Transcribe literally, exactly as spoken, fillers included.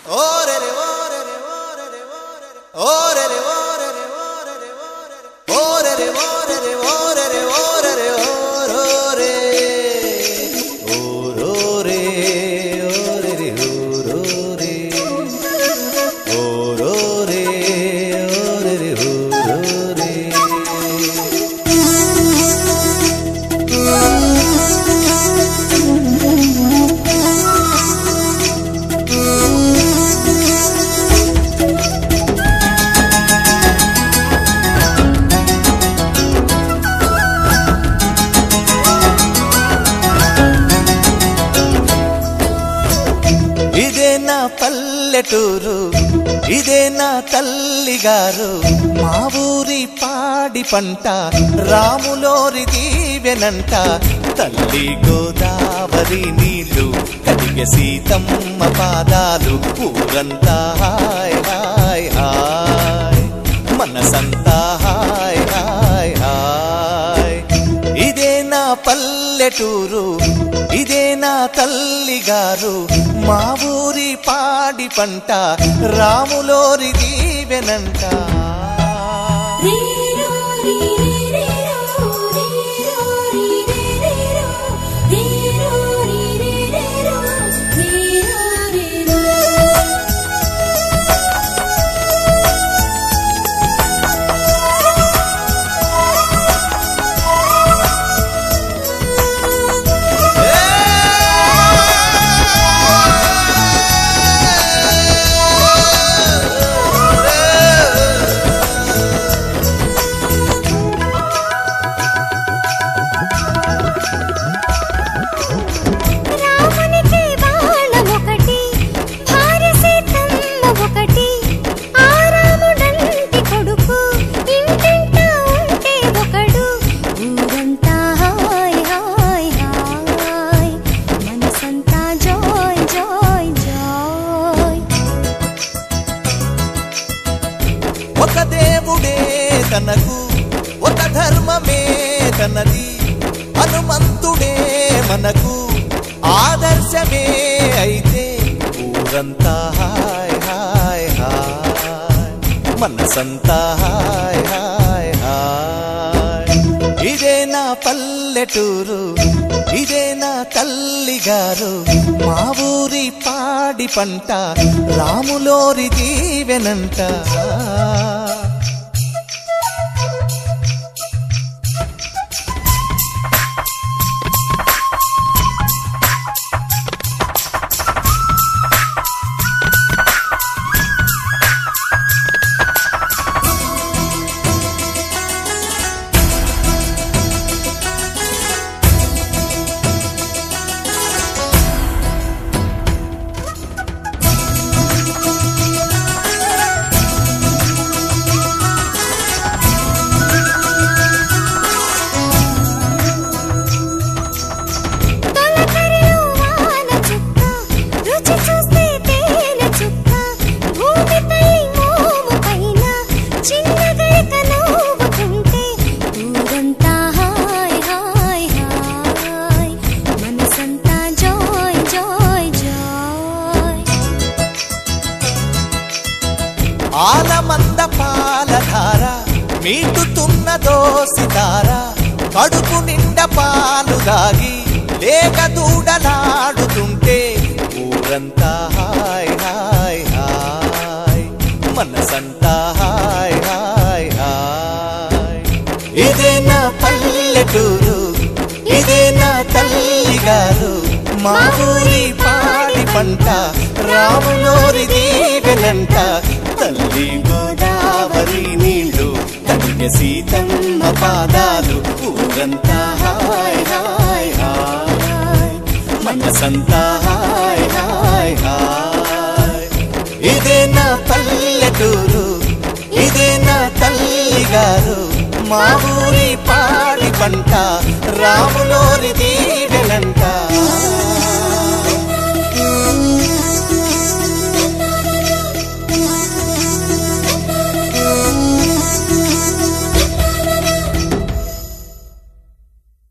పల్లెటూరు ఇదే నా తల్లి గారు మా ఊరి పాడి పంట రాములోరి దీవెనంట తల్లి గోదావరి నీళ్లు కడిగే సీతమ్మ పాదాలు ఊరంతా హాయ్ హాయ్ హాయ్ మనసంతా హాయ్ హాయ్ హాయ్ ఇదే నా పల్లెటూరు ఇదే నా తల్లి గారు మా ఊరి పాడి పంట రాములోరి దీవెనంట ఒక దేవుడే తనకు ఒక ధర్మమే తనది హనుమంతుడే మనకు ఆదర్శమే అయితే ఊరంతా హాయ్ హాయ్ హాయ్ మనసంతా హాయ్ హాయ్ హాయ్ ఇదే నా పల్లెటూరు ఇదే నా తల్లి గారు మా ఊరి పాడి పంట రాములోరి దీవెనంట ఆలమంద పాలధార మీటుతున్నదో సితార కడుపు నిండా పాలు దాగి లేక దూడలాడుతుంటే ఊరంతా హాయ్ హాయ్ హాయ్ మనసంతా హాయ్ హాయ్ హాయ్ ఇదే నా పల్లెటూరు ఇదే నా తల్లి గారు మా ఊరి పాడి పంట రాములోరి దీవెనంట తల్లి గోదావరి నీళ్లు కడిగే సీతమ్మ పాదాలు ఊరంతా హాయ్ హాయ్ హాయ్ మనసంతా హాయ్ హాయ్ హాయ్ ఇదే నా పల్లెటూరు ఇదే నా తల్లి గారు మా ఊరి పాడి పంట రాములోరి దీవెనంట